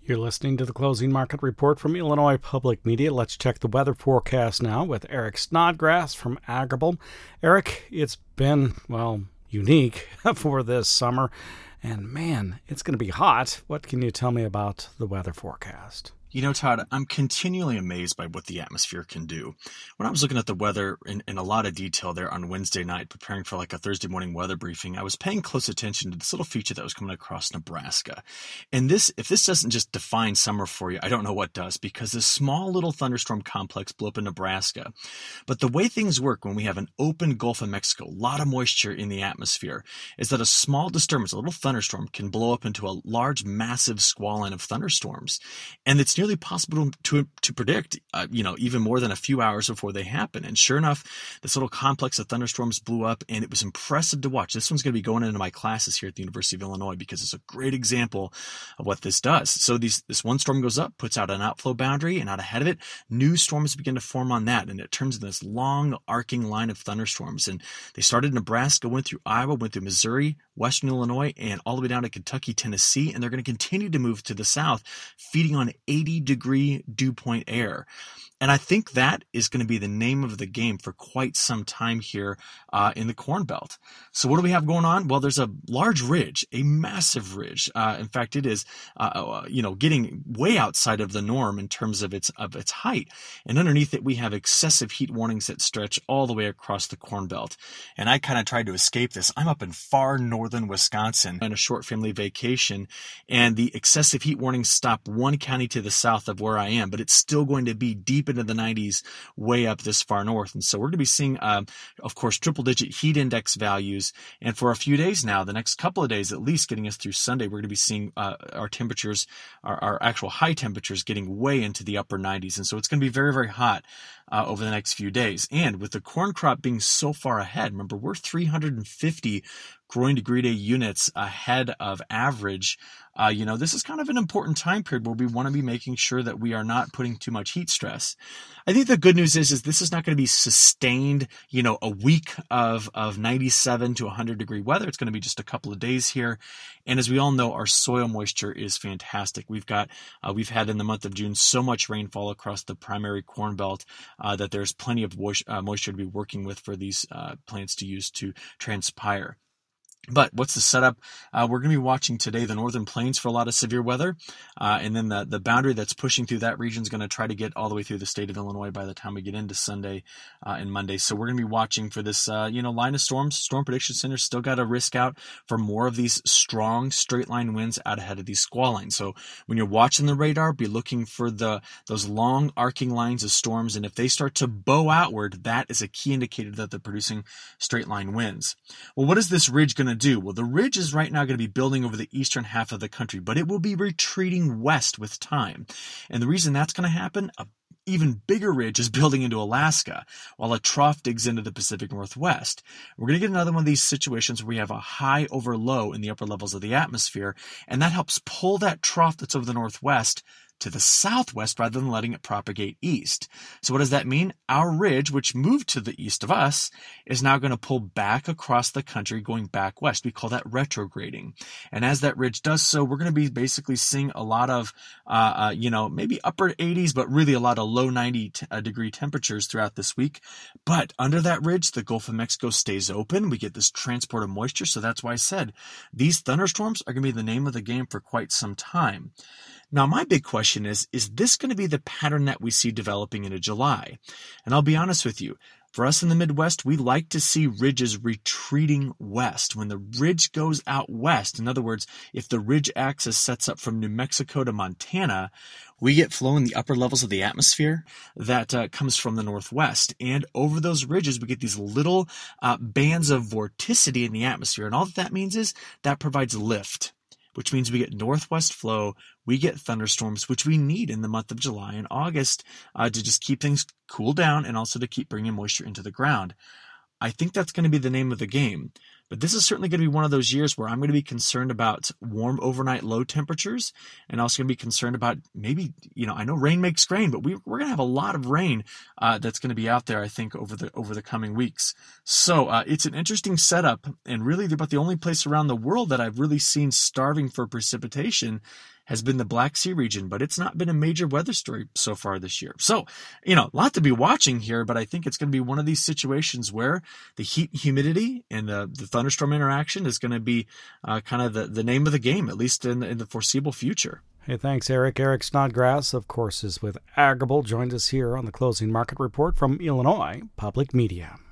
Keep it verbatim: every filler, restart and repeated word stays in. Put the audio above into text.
You're listening to the Closing Market Report from Illinois Public Media. Let's check the weather forecast now with Eric Snodgrass from Agrible. Eric, it's been, well, unique for this summer, and man, it's going to be hot. What can you tell me about the weather forecast? You know, Todd, I'm continually amazed by what the atmosphere can do. When I was looking at the weather in, in a lot of detail there on Wednesday night, preparing for like a Thursday morning weather briefing, I was paying close attention to this little feature that was coming across Nebraska. And this, if this doesn't just define summer for you, I don't know what does, because this small little thunderstorm complex blew up in Nebraska. But the way things work when we have an open Gulf of Mexico, a lot of moisture in the atmosphere, is that a small disturbance, a little thunderstorm, can blow up into a large, massive squall line of thunderstorms. And it's nearly possible to to predict, uh, you know, even more than a few hours before they happen. And sure enough, this little complex of thunderstorms blew up, and it was impressive to watch. This one's going to be going into my classes here at the University of Illinois because it's a great example of what this does. So these this one storm goes up, puts out an outflow boundary, and out ahead of it, new storms begin to form on that, and it turns into this long arcing line of thunderstorms. And they started in Nebraska, went through Iowa, went through Missouri, Western Illinois, and all the way down to Kentucky, Tennessee, and they're going to continue to move to the south, feeding on eighty degree dew point air. And I think that is going to be the name of the game for quite some time here uh, in the Corn Belt. So what do we have going on? Well, there's a large ridge, a massive ridge. Uh, in fact, it is, uh, you know, getting way outside of the norm in terms of its of its height. And underneath it, we have excessive heat warnings that stretch all the way across the Corn Belt. And I kind of tried to escape this. I'm up in far northern Wisconsin on a short family vacation, and the excessive heat warnings stop one county to the south of where I am, but it's still going to be deep into the nineties way up this far north. And so we're going to be seeing, um, of course, triple digit heat index values. And for a few days now, the next couple of days, at least getting us through Sunday, we're going to be seeing uh, our temperatures, our, our actual high temperatures getting way into the upper nineties. And so it's going to be very, very hot uh, over the next few days. And with the corn crop being so far ahead, remember, we're three hundred fifty growing degree day units ahead of average. Uh, you know, this is kind of an important time period where we want to be making sure that we are not putting too much heat stress. I think the good news is, is this is not going to be sustained, you know, a week of, of ninety-seven to one hundred degree weather. It's going to be just a couple of days here. And as we all know, our soil moisture is fantastic. We've got, uh, we've had in the month of June so much rainfall across the primary Corn Belt uh, that there's plenty of moisture, uh, moisture to be working with for these uh, plants to use to transpire. But what's the setup? Uh, we're going to be watching today the Northern Plains for a lot of severe weather. Uh, and then the, the boundary that's pushing through that region is going to try to get all the way through the state of Illinois by the time we get into Sunday uh, and Monday. So we're going to be watching for this, uh, you know, line of storms. Storm Prediction Center still got a risk out for more of these strong straight line winds out ahead of these squall lines. So when you're watching the radar, be looking for the those long arcing lines of storms. And if they start to bow outward, that is a key indicator that they're producing straight line winds. Well, what is this ridge going to do? Well, the ridge is right now going to be building over the eastern half of the country, but it will be retreating west with time. And the reason that's going to happen, a even bigger ridge is building into Alaska, while a trough digs into the Pacific Northwest. We're going to get another one of these situations where we have a high over low in the upper levels of the atmosphere, and that helps pull that trough that's over the northwest to the southwest rather than letting it propagate east. So what does that mean? Our ridge, which moved to the east of us, is now going to pull back across the country, going back west. We call that retrograding. And as that ridge does so, we're going to be basically seeing a lot of, uh, uh, you know, maybe upper eighties, but really a lot of low ninety t- uh, degree temperatures throughout this week. But under that ridge, the Gulf of Mexico stays open. We get this transport of moisture. So that's why I said these thunderstorms are going to be the name of the game for quite some time. Now, my big question is, is this going to be the pattern that we see developing into July? And I'll be honest with you, for us in the Midwest, we like to see ridges retreating west. When the ridge goes out west, in other words, if the ridge axis sets up from New Mexico to Montana, we get flow in the upper levels of the atmosphere that uh, comes from the northwest. And over those ridges, we get these little uh, bands of vorticity in the atmosphere. And all that that means is that provides lift, which means we get northwest flow, we get thunderstorms, which we need in the month of July and August uh, to just keep things cool down and also to keep bringing moisture into the ground. I think that's going to be the name of the game. But this is certainly going to be one of those years where I'm going to be concerned about warm overnight low temperatures, and also going to be concerned about maybe, you know, I know rain makes grain, but we, we're going to have a lot of rain uh, that's going to be out there, I think, over the over the coming weeks. So uh, it's an interesting setup, and really about the only place around the world that I've really seen starving for precipitation has been the Black Sea region, but it's not been a major weather story so far this year. So, you know, a lot to be watching here, but I think it's going to be one of these situations where the heat, humidity, and the, the thunderstorm interaction is going to be uh, kind of the, the name of the game, at least in, in the foreseeable future. Hey, thanks, Eric. Eric Snodgrass, of course, is with Agrible, joined us here on the Closing Market Report from Illinois Public Media.